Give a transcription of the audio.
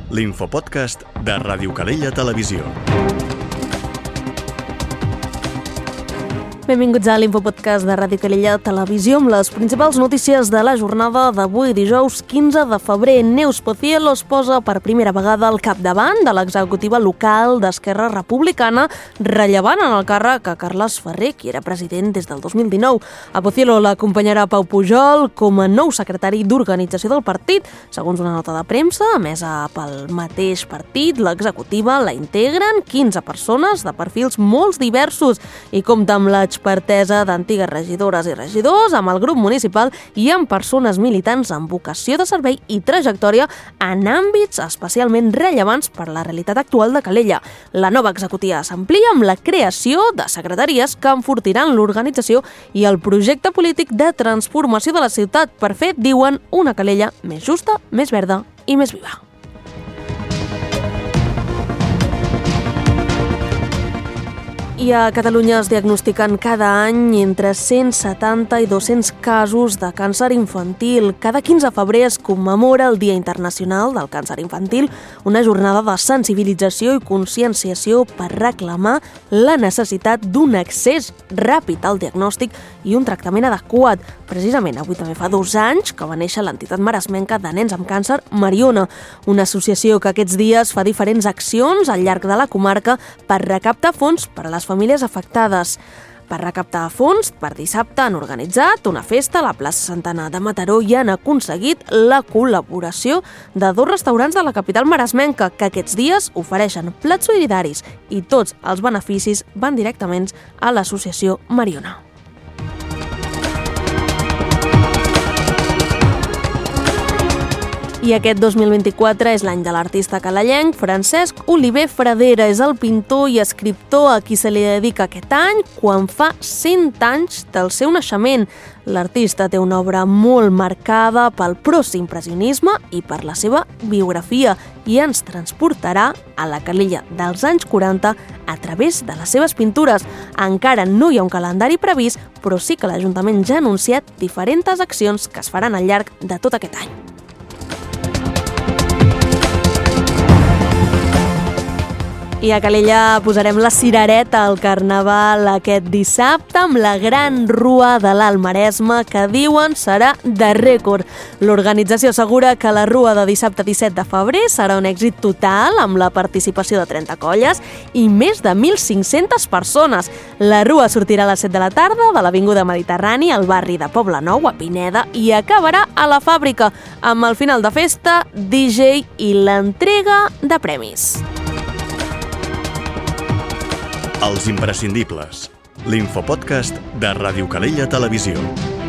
l'infopodcast de Ràdio Calella Televisió. Benvinguts a l'Infopodcast de Ràdio Calella Televisió amb les principals notícies de la jornada d'avui, dijous 15 de febrer. Neus Pociello es posa per primera vegada al capdavant de l'executiva local d'Esquerra Republicana, rellevant en el càrrec a Carles Ferrer, qui era president des del 2019. A Pociello l'acompanyarà Pau Pujol com a nou secretari d'organització del partit. Segons una nota de premsa emesa pel mateix partit, l'executiva la integren 15 persones de perfils molt diversos i compta amb l'expertesa d'antigues regidores i regidors, amb el grup municipal i amb persones militants amb vocació de servei i trajectòria en àmbits especialment rellevants per la realitat actual de Calella. La nova executiva s'amplia amb la creació de secretaries que enfortiran l'organització i el projecte polític de transformació de la ciutat per fer, diuen, una Calella més justa, més verda i més viva. I a Catalunya es diagnostiquen cada any entre 170 i 200 casos de càncer infantil. Cada 15 de febrer es commemora el Dia Internacional del Càncer Infantil, una jornada de sensibilització i conscienciació per reclamar la necessitat d'un accés ràpid al diagnòstic i un tractament adequat. Precisament avui també fa 2 anys que va néixer l'entitat maresmenca de nens amb càncer Mariona, una associació que aquests dies fa diferents accions al llarg de la comarca per recaptar fons per a les famílies afectades. Per recaptar fons, per dissabte han organitzat una festa a la plaça Santa Anna de Mataró i han aconseguit la col·laboració de 2 restaurants de la capital maresmenca que aquests dies ofereixen plats solidaris i tots els beneficis van directament a l'associació Mariona. I aquest 2024 és l'any de l'artista calellenc Francesc Oliver Fradera. És el pintor i escriptor a qui se li dedica aquest any quan fa 100 anys del seu naixement. L'artista té una obra molt marcada pel postimpressionisme i per la seva biografia i ens transportarà a la Calella dels anys 40 a través de les seves pintures. Encara no hi ha un calendari previst, però sí que l'Ajuntament ja ha anunciat diferents accions que es faran al llarg de tot aquest any. I a Calella posarem la cirereta al Carnaval aquest dissabte amb la gran rua de l'Alt Maresme que diuen serà de rècord. L'organització assegura que la rua de dissabte 17 de febrer serà un èxit total amb la participació de 30 colles i més de 1.500 persones. La rua sortirà a les 7 de la tarda de l'Avinguda Mediterrani al barri de Poblenou, a Pineda, i acabarà a la Fàbrica amb el final de festa, DJ i l'entrega de premis. Els imprescindibles, l'infopodcast de Ràdio Calella Televisió.